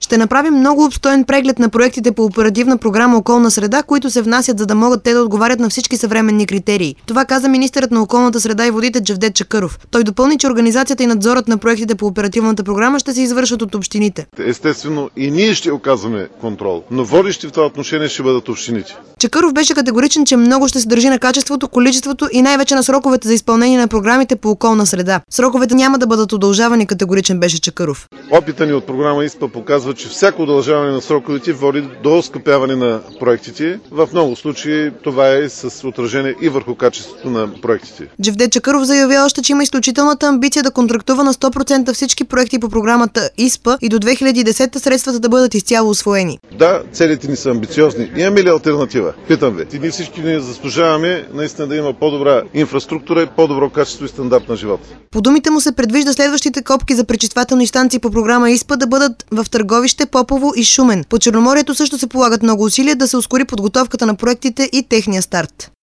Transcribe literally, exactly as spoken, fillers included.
Ще направим много обстоен преглед на проектите по оперативна програма Околна среда, които се внасят, за да могат те да отговарят на всички съвременни критерии. Това каза министърът на околната среда и водите Джевдет Чакъров. Той допълни, че организацията и надзорът на проектите по оперативната програма ще се извършват от общините. Естествено и ние ще оказваме контрол, но водещи в това отношение ще бъдат общините. Чакъров беше категоричен, че много ще се държи на качеството, количеството и най-вече на сроковете за изпълнение на програмите по околна среда. Сроковете няма да бъдат удължавани, категоричен беше Чакъров. Опита ни от програма ИСПА показва, че всяко удължаване на сроковете води до оскъпяване на проектите. В много случаи това е с отражение и върху качеството на проектите. Джевдет Чакъров заяви още, че има изключителната амбиция да контрактува на сто процента всички проекти по програмата ИСПА и до две хиляди и десета средствата да бъдат изцяло усвоени. Да, целите ни са амбициозни. Имаме ли алтернатива? Питам ви. И ние всички ние заслужаваме наистина да има по-добра инфраструктура и по-добро качество и стандарт на живота. По думите му се предвижда следващите копки за пречиствателни станции по програма ИСПА да бъдат в Търговище, Попово и Шумен. По Черноморието също се полагат много усилия да се ускори подготовката на проектите и техния старт.